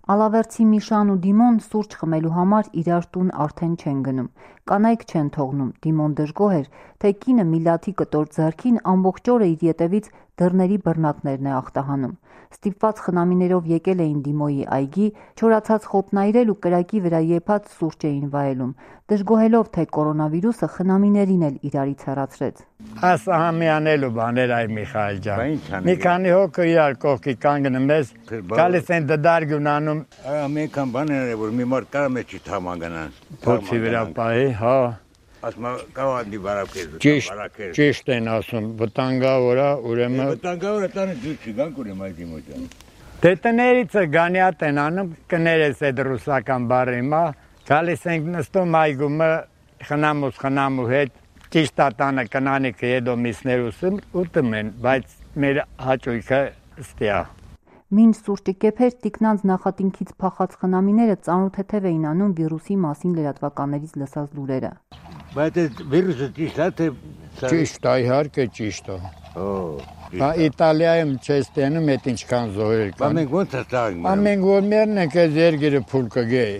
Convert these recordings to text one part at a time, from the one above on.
Ալավերդցի Միշան ու Դիմոն սուրճ խմելու համար իրար տուն արդեն չեն գնում, կանայք չեն թողնում, Դիմոն դժգոհ էր, թե կինը Միլաթի կտոր ձեռքին ամբողջ օրը իր ետևից դռների բռնակներն է ախտահանում։ Ստիպված խնամիներով եկել էին Դիմոյի այգի, չորացած խոտն այրել ու կրակի վրա եփած սուրճ էին վայելում, դժգոհելով, թե կորոնավիրուսը խնամիներին էլ իրարից հեռացրեց։ Ասա համյանելու բաներ այ Միխայել ջան։ Մի քանի հոգը իրար կողքի կանգնում ես, գալիս են դդարգ ունանում։ Ամենքան բաներ որ մի մարդ կարա մեջ թամանանան։ Փոցի վրա պահի, հա։ Ասма կավանդի բարակեր։ Ճիշտ են ասում, վտանգավոր է, ուրեմն վտանգավոր է տանը դուք չգանք ուրեմն այդ իմոջան։ Դե տներից գանյատ են անում, կներես այդ ռուսական բառի մա, գալիս ենք նստում այգումը խնամու հետ, ճիշտ է տանը կնանիքը հետո միսներուսը ուտում են, բայց մեր հաճույքը ստիա։ Մինչ սուրճը կեփեր, տիկնանց նախատինքից փախած խնամիները ծանոթեթև էին անում վիրուսի մասին լրատվականներից լսած լուրերը։ Բայց այդ վիրուսը ճիշտ է թե Ճիշտ է, իհարկե ճիշտ է։ Բա Իտալիայում չես տենում այդ ինչքան զոհեր կան։ Մենք ոնց է ստաղենք։ Ամեն գոմերն ենք այդ երգերը փուլ կգեի։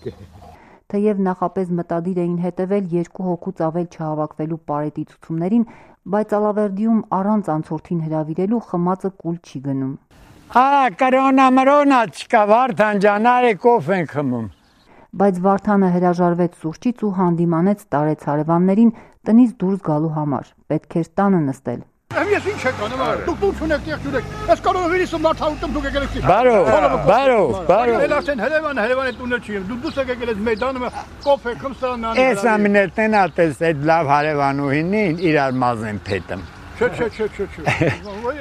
Թեև նախապես մտադիր էին հետևել 2 հոգուց ավել չհավաքվելու պարետի ցուցումներին, բայց Ալավերդիում առանց անցորդին հրավիրելու խմածը կուլ չի գնում։ Կորոնա չկա, Վարդան ջան, արեք ով ենք խմում։ Բայց Վարդանը հրաժարվեց սուրճից ու հանդիմանեց տարեց հարևաններին տնից դուրս գալու համար։ Պետք էր տանը նստել։ Ես ինչ եք անում, դուք չունեք, տեղ չունեք։ Այս կորոնավիրուսը մարդահուտում դուք եկել եք։ Բարով։ Էլ ասեն Երևանը տունել չի։ Դուք եք եկել եք մեյդանը, կոֆե, խմսան անում։ Էս ամիներ տենատես այդ լավ հարևանուհին իրար մազեն փետում։ Չէ։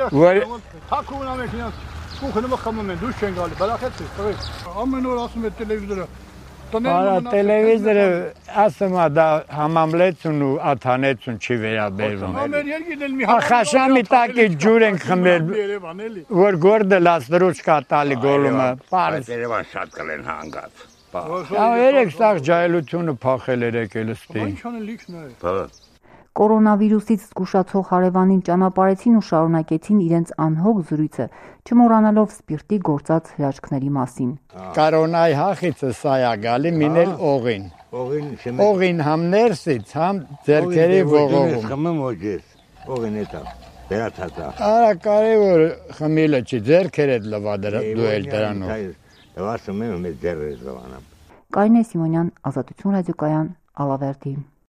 Հակուն ամենքին Կուխնումը խմում են, դուշ չեն գալի, բրախեցի, տղեկ։ Ամեն օր ասում է տելևիզորը։ Տելևիզորը ասում է դա համամլեցուն ու աթանեցուն չի վերաբերվում։ Ամեն երկին էլ մի Խաշամի տակի ջուր ենք խմել, որ գորդը լաստրուց կա տալի գոլումը։ Երևան շատ կլեն հանգած։ Երեք սաղ ջայլությունը փախել երեկել ստի։ Ինչ անեն լիքն է։ Կորոնավիրուսից զգուշացող հարևանին ճանապարհեցին ու շարունակեցին իրենց անհոգ զրույցը, չմոռանալով սպիրտի գործած հրաշքների մասին։ Կորոնայի հախիցը սա է գալի մինել օղին։ Օղին համ ներսից, համ ձեռքերի ողողում։ Խմում ոջես, օղին էտա, վերացածա։ Արա կարևոր խմիլը չի, ձեռքեր էդ լվա դու էլ դրանով։ Դվասում եմ մեծ ձեռեր զվանամ։ Կարինե Սիմոնյան, Ազատություն ռադիոկայան, Ալավերդի։